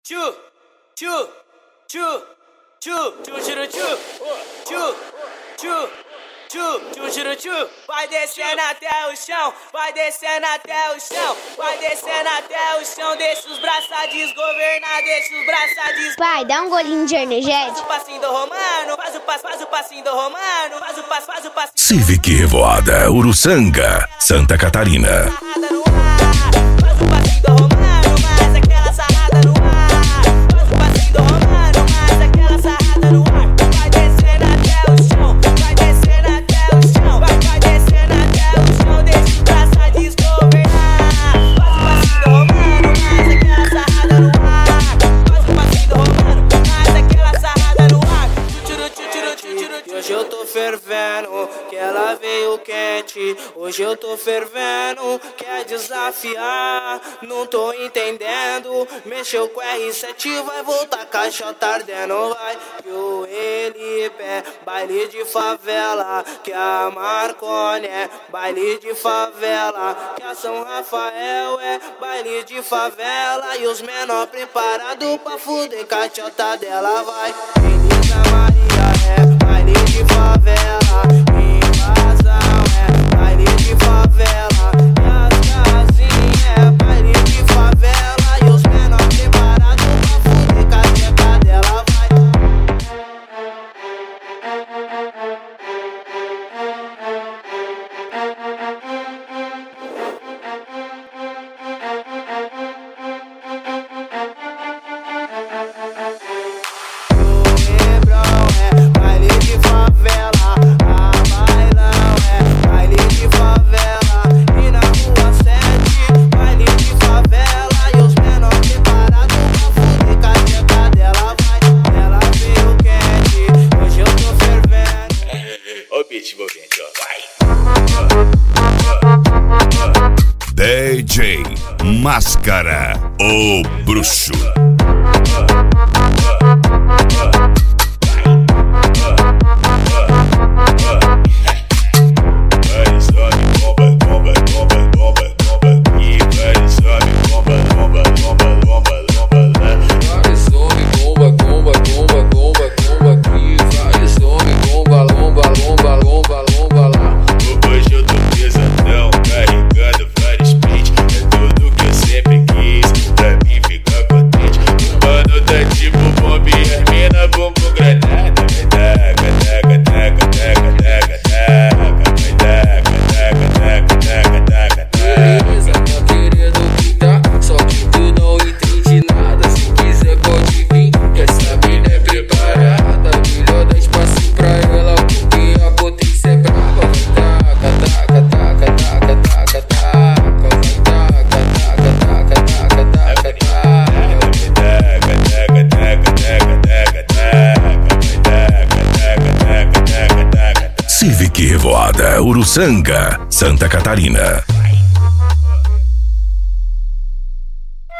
Tchu, tchu, tchu, tchu, tchu, tchu, tchu, tchu, tchu, tchu, tchu, tchu, tchu. Vai descendo até o chão, vai descendo até o chão, vai descendo até o chão. Deixa os braços desgovernar, deixa os braços. Pai, dá um golinho de energético. Faz o passinho do romano, faz o passinho do romano, faz o passinho. Civic Revoada, Uruçanga, Santa Catarina. Sarrada no ar, faz o passinho do romano, mas aquela sarrada no ar. Faz o passinho do romano, mas aquela sarrada no ar. Vai descendo até o chão, vai descendo até o chão, vai descendo até o chão. Deixa os braços desgovernar. Faz o passinho do romano, mas aquela sarrada no ar. Faz o passinho do romano, mas aquela sarrada no ar. E hoje eu tô fervendo, que ela veio quente. Hoje eu tô fervendo, quer desafiar. Não tô entendendo, mexeu com R7, vai voltar caixota ardendo. Vai que o Elipé, baile de favela. Que a Marconi é baile de favela. Que a São Rafael é baile de favela. E os menor preparados pra fuder caixota dela. Vai, Elisa Maria é baile de favela, invasão é baile de favela, e as casinhas é baile de favela, e os menor preparados pra fuder caixota dela. Vai. DJ Máscara, o bruxo. Civic Revoada, Uruçanga, Santa Catarina.